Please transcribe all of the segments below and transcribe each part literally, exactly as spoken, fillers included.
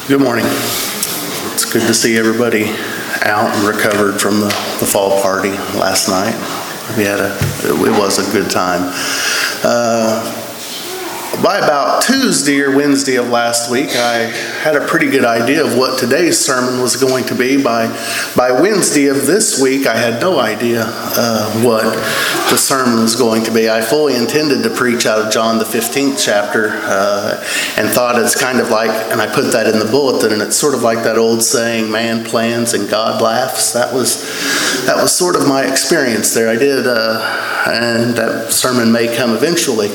Good morning. It's good to see everybody out and recovered from the, the fall party last night. We had a, it was a good time. Uh, by about Tuesday or Wednesday of last week, I had a pretty good idea of what today's sermon was going to be. By by Wednesday of this week, I had no idea uh, what the sermon was going to be. I fully intended to preach out of John the fifteenth chapter uh, and thought it's kind of like, and I put that in the bulletin, and it's sort of like that old saying, man plans and God laughs. That was that was sort of my experience there. I did, uh, and that sermon may come eventually.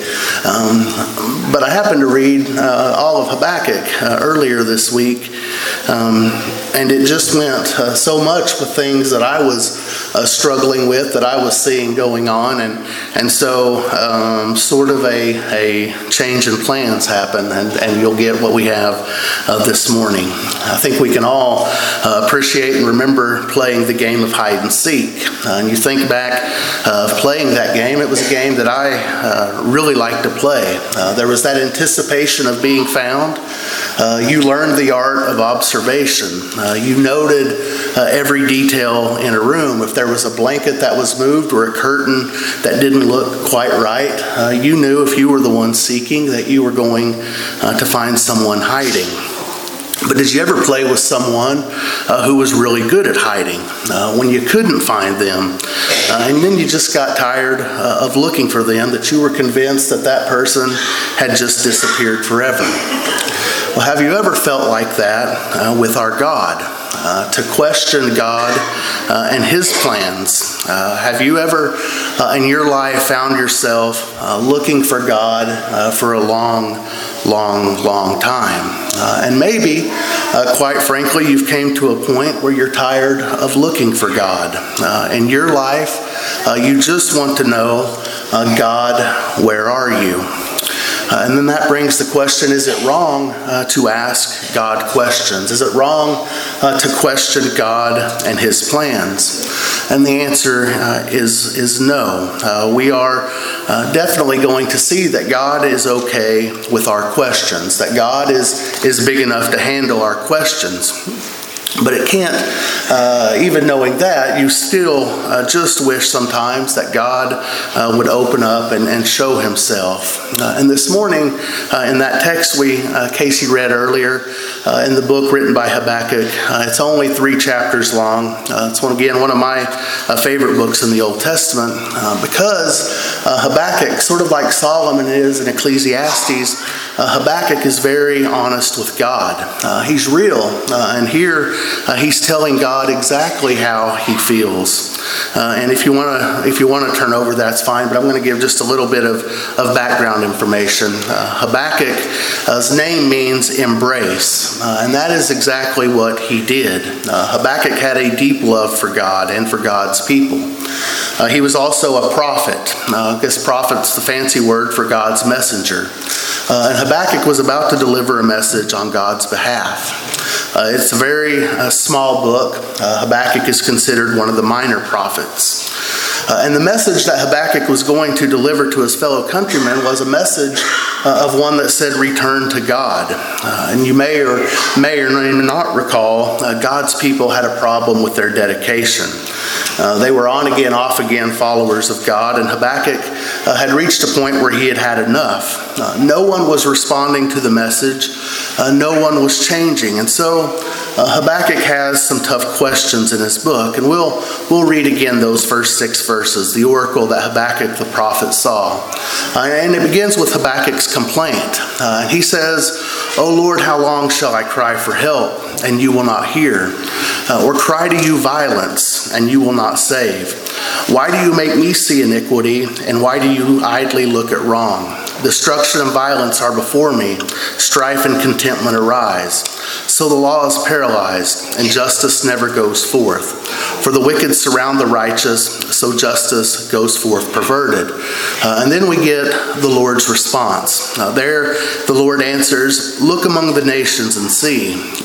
Um, but I happened to read uh, all of Habakkuk uh, earlier this week, um, and it just went uh, so much with things that I was uh, struggling with, that I was seeing going on, and and so um, sort of a, a change in plans happened, and, and you'll get what we have uh, this morning. I think we can all uh, appreciate and remember playing the game of hide and seek. Uh, and you think back uh, of playing that game, it was a game that I uh, really liked to play. Uh, there was that anticipation of being found. Uh, you learned the art of observation. Uh, you noted uh, every detail in a room. If there was a blanket that was moved or a curtain that didn't look quite right, uh, you knew if you were the one seeking that you were going uh, to find someone hiding. But did you ever play with someone uh, who was really good at hiding uh, when you couldn't find them? Uh, and then you just got tired uh, of looking for them, that you were convinced that that person had just disappeared forever. Well, have you ever felt like that uh, with our God? Uh, to question God uh, and His plans. Uh, have you ever uh, in your life found yourself uh, looking for God uh, for a long, long, long time? Uh, and maybe, uh, quite frankly, you've came to a point where you're tired of looking for God. Uh, in your life, uh, you just want to know, uh, God, where are you? Uh, and then that brings the question, is it wrong uh, to ask God questions? Is it wrong uh, to question God and His plans? And the answer uh, is, is no. Uh, we are uh, definitely going to see that God is okay with our questions, that God is, is big enough to handle our questions. But it can't, uh, even knowing that, you still uh, just wish sometimes that God uh, would open up and, and show Himself. Uh, and this morning, uh, in that text we, uh, Casey read earlier, uh, in the book written by Habakkuk, uh, it's only three chapters long. Uh, it's, one, again, one of my uh, favorite books in the Old Testament, uh, because uh, Habakkuk, sort of like Solomon is in Ecclesiastes, uh, Habakkuk is very honest with God. Uh, he's real, uh, and here, Uh, he's telling God exactly how he feels. Uh, and if you want to if you want to turn over, that's fine, but I'm going to give just a little bit of, of background information. Uh, Habakkuk's name means embrace, uh, and that is exactly what he did. Uh, Habakkuk had a deep love for God and for God's people. Uh, he was also a prophet. Uh, I guess prophet's the fancy word for God's messenger. Uh, and Habakkuk was about to deliver a message on God's behalf. Uh, it's a very uh, small book. Uh, Habakkuk is considered one of the minor prophets. Uh, and the message that Habakkuk was going to deliver to his fellow countrymen was a message uh, of one that said, return to God. Uh, and you may or may or may not recall, uh, God's people had a problem with their dedication. Uh, they were on-again, off-again followers of God, and Habakkuk uh, had reached a point where he had had enough. Uh, no one was responding to the message. Uh, no one was changing. And so uh, Habakkuk has some tough questions in his book, and we'll we'll read again those first six verses, the oracle that Habakkuk the prophet saw. Uh, and it begins with Habakkuk's complaint. Uh, he says, O Lord, how long shall I cry for help, and you will not hear? Uh, or cry to you violence, and you will not save? Why do you make me see iniquity, and why do you idly look at wrong? Destruction and violence are before me. Strife and contentment arise. So the law is paralyzed, and justice never goes forth. For the wicked surround the righteous, so justice goes forth perverted. Uh, and then we get the Lord's response. Uh, there, the Lord answers, look among the nations and see.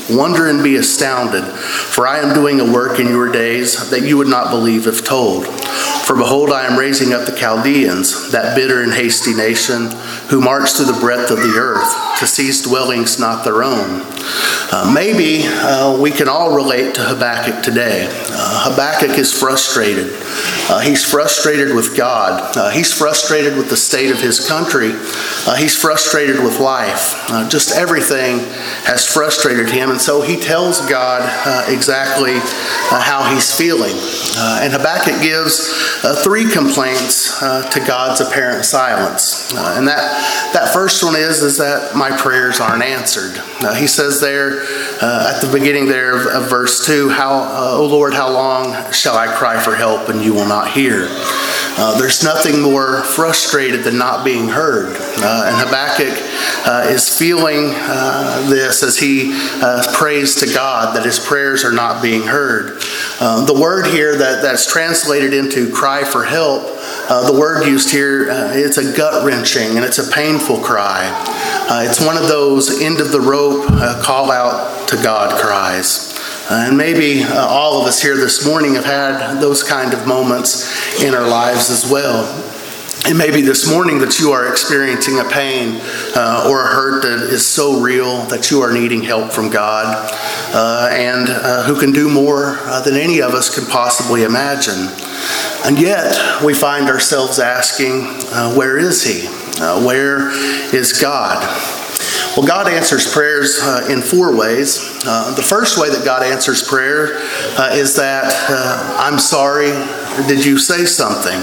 Wonder and be astounded, for I am doing a work in your days that you would not believe if told. For behold, I am raising up the Chaldeans, that bitter and hasty nation, who march through the breadth of the earth, to seize dwellings not their own. Uh, maybe uh, we can all relate to Habakkuk today. Uh, Habakkuk is frustrated. Uh, he's frustrated with God. Uh, he's frustrated with the state of his country. Uh, he's frustrated with life. Uh, just everything has frustrated him, and so he tells God uh, exactly uh, how he's feeling. Uh, and Habakkuk gives uh, three complaints uh, to God's apparent silence. Uh, and that, that first one is, is that my prayers aren't answered. Uh, he says there uh, at the beginning there of, of verse two, how, uh, O Lord, how long shall I cry for help and you will not hear? Uh, there's nothing more frustrated than not being heard. Uh, and Habakkuk uh, is feeling uh, this as he uh, prays to God that his prayers are not being heard. Uh, the word here that, that's translated into cry for help, uh, the word used here, uh, it's a gut-wrenching and it's a painful cry. Uh, it's one of those end of the rope uh, call out to God cries. Uh, and maybe uh, all of us here this morning have had those kind of moments in our lives as well. It may be this morning that you are experiencing a pain uh, or a hurt that is so real that you are needing help from God, uh, and uh, who can do more uh, than any of us can possibly imagine. And yet we find ourselves asking, uh, where is he? Uh, where is God? Well, God answers prayers uh, in four ways. Uh, the first way that God answers prayer uh, is that uh, I'm sorry, did you say something?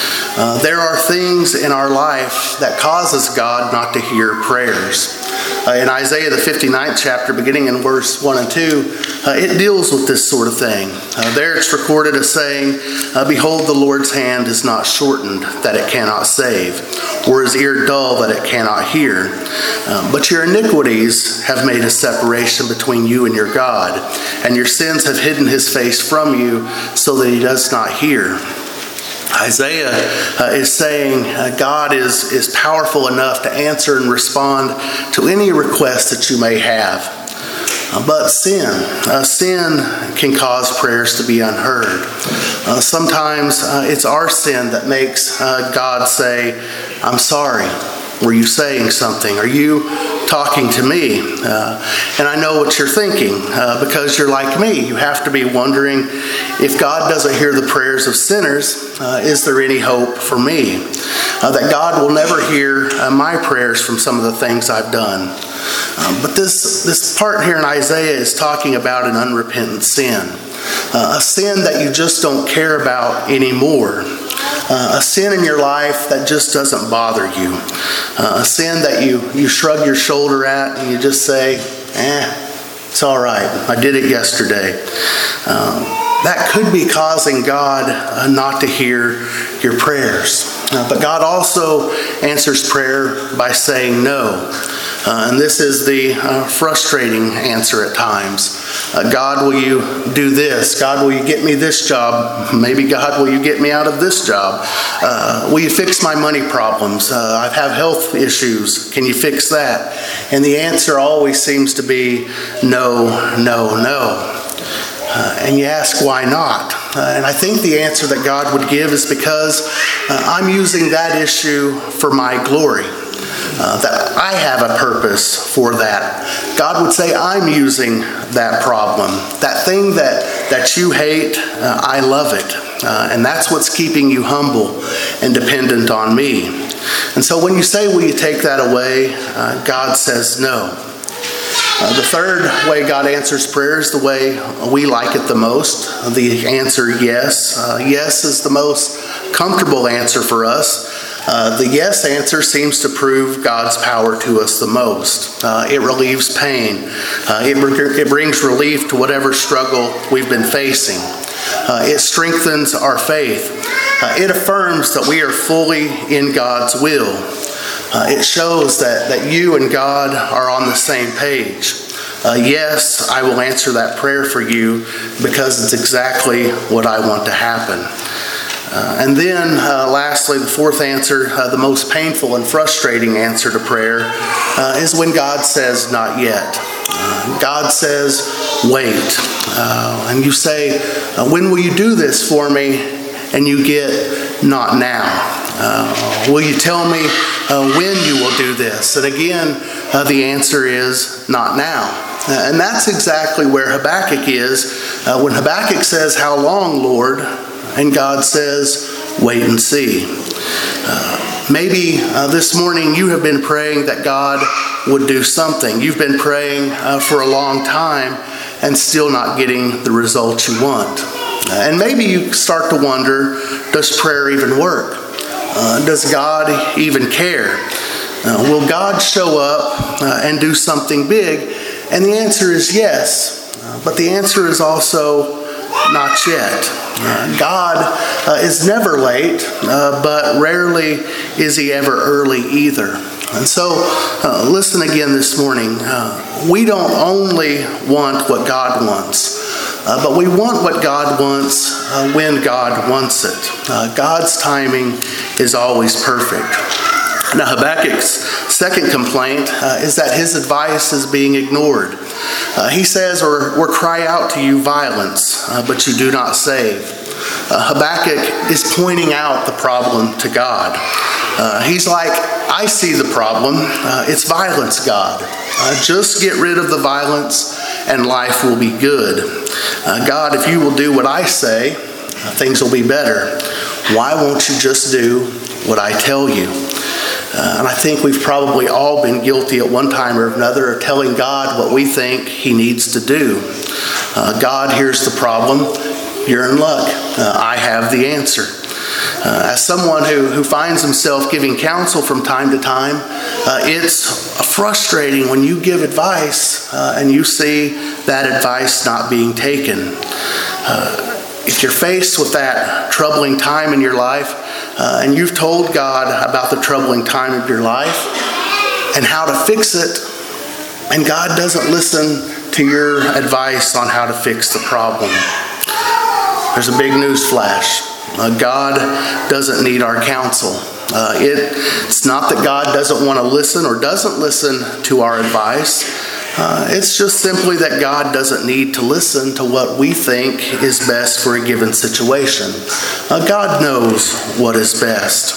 Uh, there are things in our life that causes God not to hear prayers. Uh, in Isaiah the fifty-ninth chapter, beginning in verse one and two, uh, it deals with this sort of thing. Uh, there it's recorded as saying, uh, Behold, the Lord's hand is not shortened, that it cannot save, or his ear dull, that it cannot hear. Um, but your iniquities have made a separation between you and your God, and your sins have hidden his face from you, so that he does not hear. Isaiah uh, is saying uh, God is, is powerful enough to answer and respond to any request that you may have. Uh, but sin, uh, sin can cause prayers to be unheard. Uh, sometimes uh, it's our sin that makes uh, God say, I'm sorry. Were you saying something? Are you talking to me? Uh, and I know what you're thinking, uh, because you're like me. You have to be wondering, if God doesn't hear the prayers of sinners, uh, is there any hope for me? Uh, that God will never hear uh, my prayers from some of the things I've done. Um, but this, this part here in Isaiah is talking about an unrepentant sin. Uh, a sin that you just don't care about anymore. Uh, a sin in your life that just doesn't bother you. Uh, a sin that you, you shrug your shoulder at and you just say, eh, it's all right. I did it yesterday. Um, that could be causing God uh, not to hear your prayers. Uh, but God also answers prayer by saying no. Uh, and this is the uh, frustrating answer at times. Uh, God, will you do this? God, will you get me this job? Maybe, God, will you get me out of this job? Uh, will you fix my money problems? Uh, I have health issues. Can you fix that? And the answer always seems to be no, no, no. Uh, and you ask, why not? Uh, and I think the answer that God would give is because uh, I'm using that issue for my glory. Uh, that I have a purpose for that. God would say, I'm using that problem. That thing that, that you hate, uh, I love it. Uh, and that's what's keeping you humble and dependent on me. And so when you say, will you take that away? Uh, God says no. Uh, the third way God answers prayer is the way we like it the most. The answer, yes. Uh, yes is the most comfortable answer for us. Uh, the yes answer seems to prove God's power to us the most. Uh, it relieves pain. Uh, it, it brings relief to whatever struggle we've been facing. Uh, it strengthens our faith. Uh, it affirms that we are fully in God's will. Uh, it shows that, that you and God are on the same page. Uh, yes, I will answer that prayer for you because it's exactly what I want to happen. Uh, and then, uh, lastly, the fourth answer, uh, the most painful and frustrating answer to prayer, uh, is when God says, not yet. Uh, God says, wait. Uh, and you say, uh, when will you do this for me? And you get, not now. Uh, will you tell me uh, when you will do this? And again, uh, the answer is, not now. Uh, and that's exactly where Habakkuk is. Uh, when Habakkuk says, how long, Lord? And God says, wait and see. Uh, maybe uh, this morning you have been praying that God would do something. You've been praying uh, for a long time and still not getting the results you want. Uh, and maybe you start to wonder, does prayer even work? Uh, does God even care? Uh, will God show up uh, and do something big? And the answer is yes. Uh, but the answer is also not yet. Uh, God uh, is never late, uh, but rarely is he ever early either. And so, uh, listen again this morning. Uh, we don't only want what God wants, uh, but we want what God wants uh, when God wants it. Uh, God's timing is always perfect. Now, Habakkuk's second complaint uh, is that his advice is being ignored. Uh, he says, or, or cry out to you violence, uh, but you do not save. Uh, Habakkuk is pointing out the problem to God. Uh, he's like, I see the problem. Uh, it's violence, God. Uh, just get rid of the violence and life will be good. Uh, God, if you will do what I say, uh, things will be better. Why won't you just do what I tell you? Uh, and I think we've probably all been guilty at one time or another of telling God what we think he needs to do. Uh, God, here's the problem. You're in luck. Uh, I have the answer. Uh, as someone who, who finds himself giving counsel from time to time, uh, it's frustrating when you give advice uh, and you see that advice not being taken. Uh, if you're faced with that troubling time in your life, uh, and you've told God about the troubling time of your life and how to fix it, and God doesn't listen to your advice on how to fix the problem, there's a big news flash. Uh, God doesn't need our counsel. Uh, it, it's not that God doesn't want to listen or doesn't listen to our advice. Uh, it's just simply that God doesn't need to listen to what we think is best for a given situation. Uh, God knows what is best.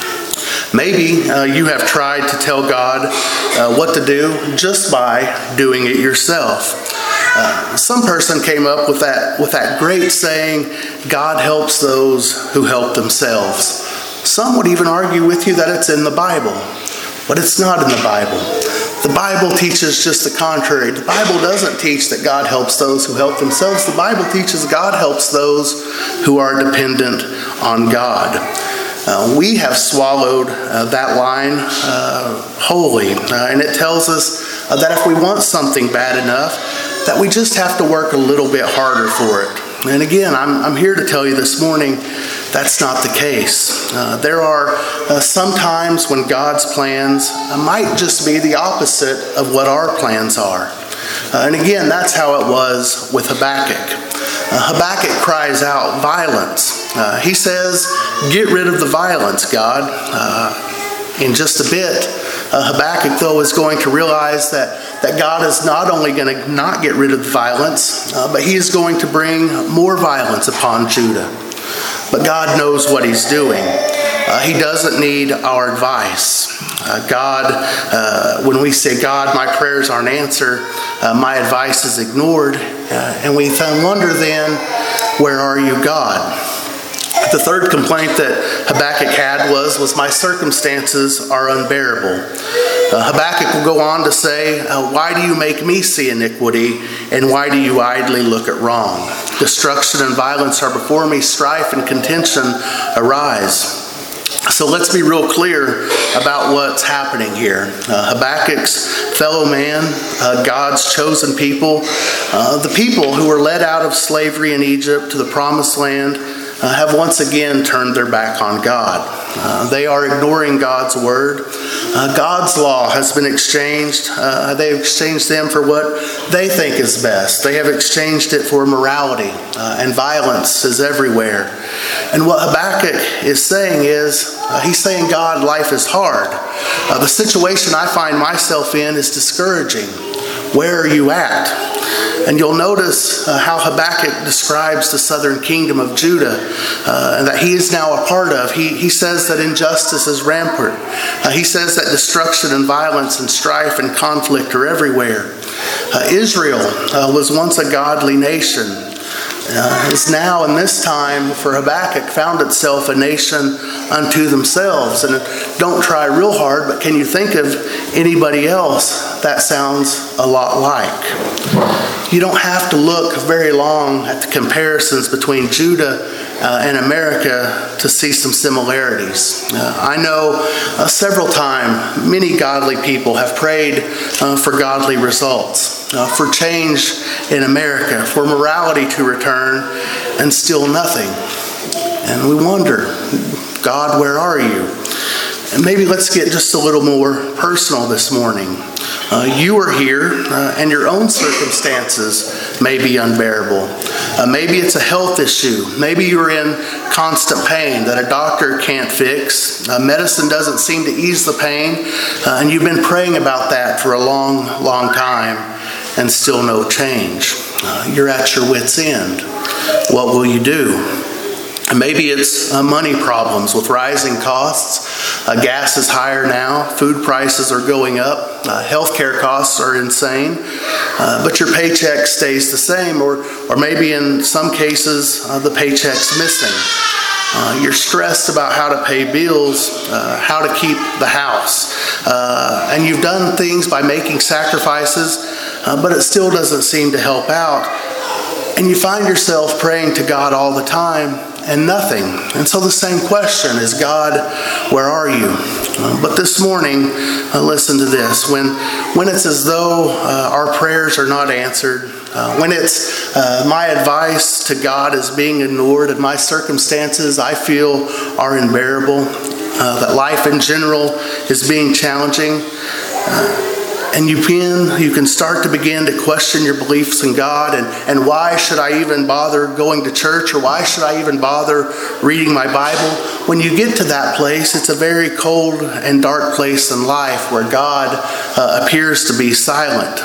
Maybe uh, you have tried to tell God uh, what to do just by doing it yourself. Uh, some person came up with that with that great saying, God helps those who help themselves. Some would even argue with you that it's in the Bible, but it's not in the Bible. The Bible teaches just the contrary. The Bible doesn't teach that God helps those who help themselves. The Bible teaches God helps those who are dependent on God. Uh, we have swallowed uh, that line uh, wholly, uh, and it tells us uh, that if we want something bad enough, that we just have to work a little bit harder for it. And again, I'm, I'm here to tell you this morning, that's not the case. Uh, there are uh, some times when God's plans uh, might just be the opposite of what our plans are. Uh, and again, that's how it was with Habakkuk. Uh, Habakkuk cries out violence. Uh, he says, get rid of the violence, God. Uh, in just a bit, uh, Habakkuk, though, is going to realize that, that God is not only going to not get rid of the violence, uh, but he is going to bring more violence upon Judah. But God knows what he's doing. Uh, he doesn't need our advice. Uh, God, uh, when we say, God, my prayers aren't answered, uh, my advice is ignored, uh, and we wonder then, where are you, God? The third complaint that Habakkuk had was, was my circumstances are unbearable. Uh, Habakkuk will go on to say, uh, why do you make me see iniquity, and why do you idly look at wrong? Destruction and violence are before me, strife and contention arise. So let's be real clear about what's happening here. Uh, Habakkuk's fellow man, uh, God's chosen people, uh, the people who were led out of slavery in Egypt to the promised land, Uh, have once again turned their back on God. Uh, they are ignoring God's word. Uh, God's law has been exchanged. Uh, they have exchanged them for what they think is best. They have exchanged it for morality, uh, and violence is everywhere. And what Habakkuk is saying is, uh, he's saying, God, life is hard. Uh, the situation I find myself in is discouraging. where are you at? And you'll notice uh, how Habakkuk describes the southern kingdom of Judah uh, that he is now a part of. He, he says that injustice is rampant. Uh, he says that destruction and violence and strife and conflict are everywhere. Uh, Israel uh, was once a godly nation. Uh, is now in this time for Habakkuk found itself a nation unto themselves. And don't try real hard, but can you think of anybody else that sounds a lot like? You don't have to look very long at the comparisons between Judah uh, and America to see some similarities. Uh, I know uh, several times many godly people have prayed uh, for godly results, uh, for change in America, for morality to return, and still nothing. And we wonder, God, where are you? And maybe let's get just a little more personal this morning. Uh, you are here, uh, and your own circumstances may be unbearable. Uh, maybe it's a health issue. Maybe you're in constant pain that a doctor can't fix. Uh, medicine doesn't seem to ease the pain, uh, and you've been praying about that for a long, long time, and still no change. Uh, you're at your wit's end. What will you do? Maybe it's uh, money problems with rising costs. Uh, gas is higher now. Food prices are going up. Uh, healthcare costs are insane. Uh, but your paycheck stays the same, or, or maybe in some cases uh, the paycheck's missing. Uh, you're stressed about how to pay bills, uh, how to keep the house. Uh, and you've done things by making sacrifices, uh, but it still doesn't seem to help out. And you find yourself praying to God all the time, and nothing. And so the same question is, God, where are you? Uh, but this morning, uh, listen to this. When, when it's as though uh, our prayers are not answered, uh, when it's uh, my advice to God is being ignored, and my circumstances I feel are unbearable, uh, that life in general is being challenging, uh, and you can, you can start to begin to question your beliefs in God, and, and why should I even bother going to church, or why should I even bother reading my Bible? When you get to that place, it's a very cold and dark place in life where God uh, appears to be silent.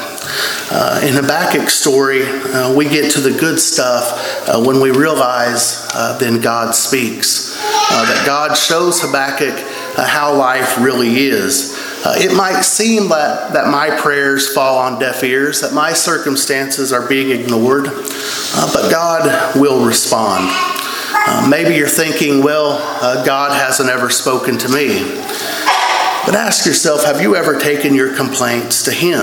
Uh, in Habakkuk's story, uh, we get to the good stuff uh, when we realize uh, then God speaks. Uh, that God shows Habakkuk uh, how life really is. Uh, it might seem that, that my prayers fall on deaf ears, that my circumstances are being ignored, uh, but God will respond. Uh, maybe you're thinking, well, uh, God hasn't ever spoken to me. But ask yourself, have you ever taken your complaints to Him?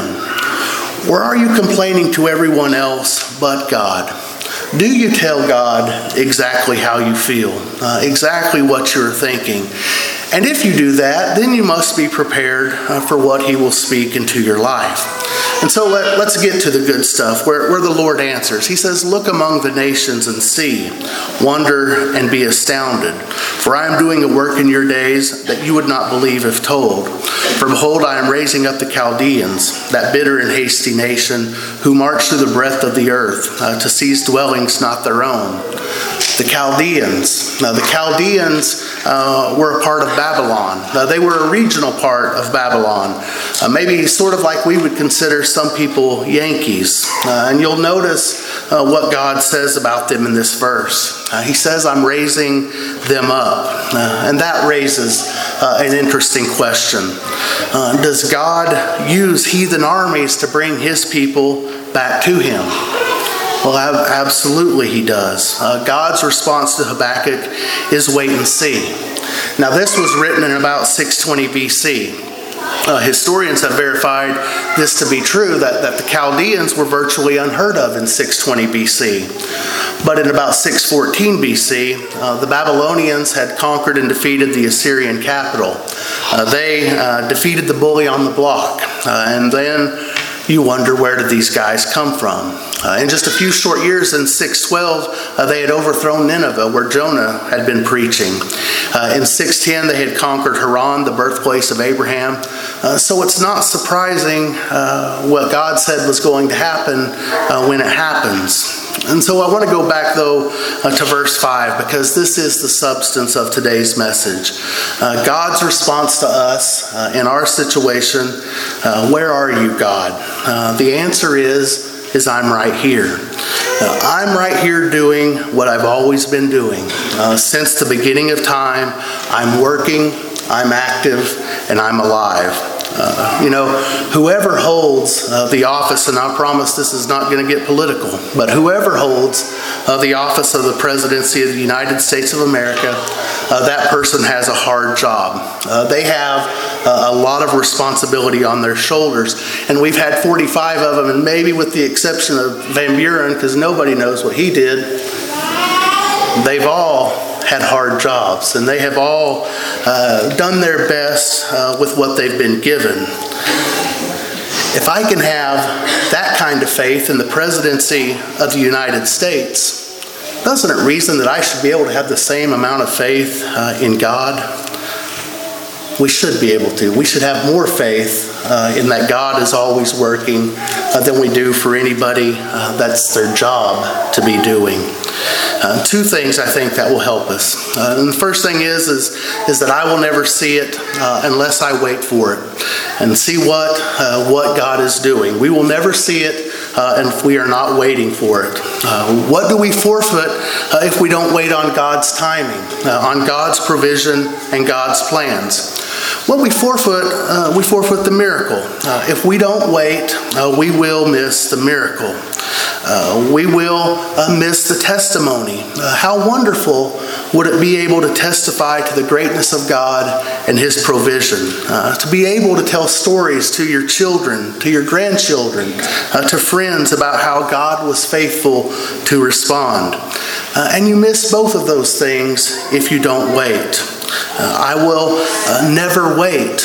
Or are you complaining to everyone else but God? Do you tell God exactly how you feel, uh, exactly what you're thinking? And if you do that, then you must be prepared uh, for what He will speak into your life. And so let, let's get to the good stuff where, where the Lord answers. He says, look among the nations and see, wonder and be astounded. For I am doing a work in your days that you would not believe if told. For behold, I am raising up the Chaldeans, that bitter and hasty nation, who march through the breadth of the earth uh, to seize dwellings not their own. The Chaldeans. Now, the Chaldeans uh, were a part of Babylon. Uh, they were a regional part of Babylon. Uh, maybe sort of like we would consider some people Yankees. Uh, and you'll notice uh, what God says about them in this verse. Uh, he says, I'm raising them up. Uh, and that raises uh, an interesting question. Uh, does God use heathen armies to bring His people back to Him? Well, absolutely He does. Uh, God's response to Habakkuk is wait and see. Now, this was written in about six twenty B C. Uh, historians have verified this to be true, that, that the Chaldeans were virtually unheard of in six twenty B C. But in about six fourteen B C, uh, the Babylonians had conquered and defeated the Assyrian capital. Uh, they uh, defeated the bully on the block. Uh, and then you wonder, where did these guys come from? Uh, in just a few short years, in six twelve, uh, they had overthrown Nineveh, where Jonah had been preaching. Uh, in six ten, they had conquered Haran, the birthplace of Abraham. Uh, so it's not surprising uh, what God said was going to happen uh, when it happens. And so I want to go back, though, uh, to verse five, because this is the substance of today's message. Uh, God's response to us uh, in our situation, uh, where are you, God? Uh, the answer is, is I'm right here. Uh, I'm right here doing what I've always been doing. Uh, since the beginning of time, I'm working, I'm active, and I'm alive. Uh, you know, whoever holds uh, the office, and I promise this is not going to get political, but whoever holds uh, the office of the presidency of the United States of America, uh, that person has a hard job. Uh, they have uh, a lot of responsibility on their shoulders, and we've had forty-five of them, and maybe with the exception of Van Buren, because nobody knows what he did, they've all had hard jobs, and they have all uh, done their best uh, with what they've been given. If I can have that kind of faith in the presidency of the United States, doesn't it reason that I should be able to have the same amount of faith uh, in God? We should be able to. We should have more faith uh, in that God is always working uh, than we do for anybody uh, that's their job to be doing. Uh, two things I think that will help us. Uh, and the first thing is, is, is that I will never see it uh, unless I wait for it and see what, uh, what God is doing. We will never see it uh, if we are not waiting for it. Uh, what do we forfeit uh, if we don't wait on God's timing, uh, on God's provision and God's plans? Well, we forfeit, uh, we forfeit the miracle. Uh, if we don't wait, uh, we will miss the miracle. Uh, we will uh, miss the testimony. Uh, how wonderful would it be able to testify to the greatness of God and His provision? Uh, to be able to tell stories to your children, to your grandchildren, uh, to friends about how God was faithful to respond. Uh, and you miss both of those things if you don't wait. Uh, I will uh, never wait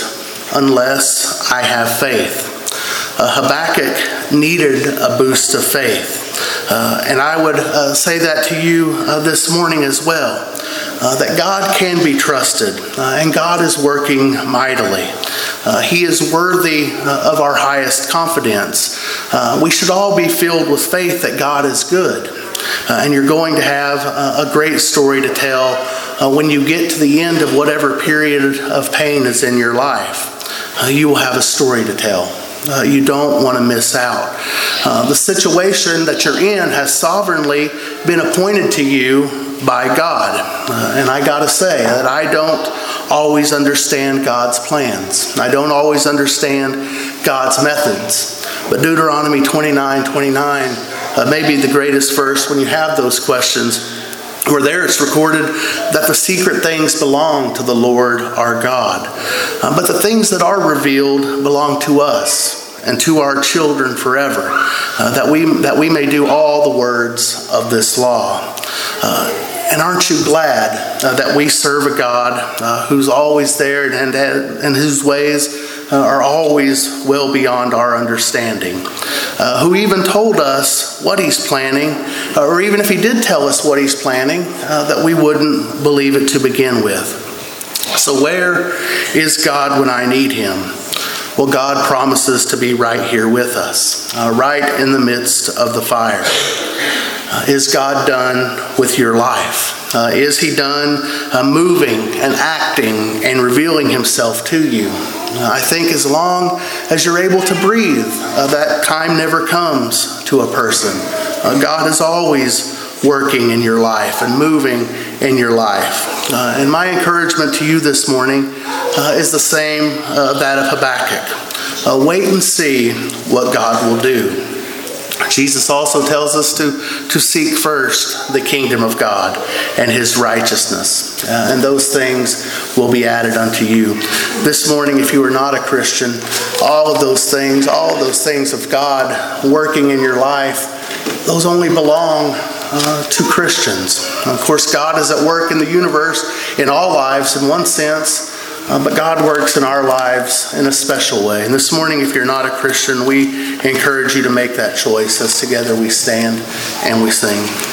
unless I have faith. Uh, Habakkuk needed a boost of faith. Uh, and I would uh, say that to you uh, this morning as well, uh, that God can be trusted, uh, and God is working mightily. Uh, he is worthy uh, of our highest confidence. Uh, we should all be filled with faith that God is good. Uh, and you're going to have uh, a great story to tell uh, when you get to the end of whatever period of pain is in your life. Uh, you will have a story to tell. Uh, you don't want to miss out. Uh, the situation that you're in has sovereignly been appointed to you by God. Uh, and I got to say that I don't always understand God's plans. I don't always understand God's methods. But Deuteronomy twenty-nine twenty-nine uh, may be the greatest verse when you have those questions, where there it's recorded that the secret things belong to the Lord our God. Uh, but the things that are revealed belong to us and to our children forever, uh, that we that we may do all the words of this law. Uh, and aren't you glad uh, that we serve a God uh, who's always there and, and whose ways uh, are always well beyond our understanding, uh, who even told us what He's planning, uh, or even if He did tell us what He's planning, uh, that we wouldn't believe it to begin with. So where is God when I need Him? Well, God promises to be right here with us, uh, right in the midst of the fire. Uh, is God done with your life? Uh, is He done uh, moving and acting and revealing Himself to you? Uh, I think as long as you're able to breathe, uh, that time never comes to a person. Uh, God is always working in your life and moving in your life. Uh, and my encouragement to you this morning uh, is the same uh, that of Habakkuk. Uh, wait and see what God will do. Jesus also tells us to, to seek first the kingdom of God and His righteousness. Uh, and those things will be added unto you. This morning, if you are not a Christian, all of those things, all of those things of God working in your life, those only belong uh, to Christians. Of course, God is at work in the universe in all lives in one sense, Uh, but God works in our lives in a special way. And this morning, if you're not a Christian, we encourage you to make that choice as together we stand and we sing.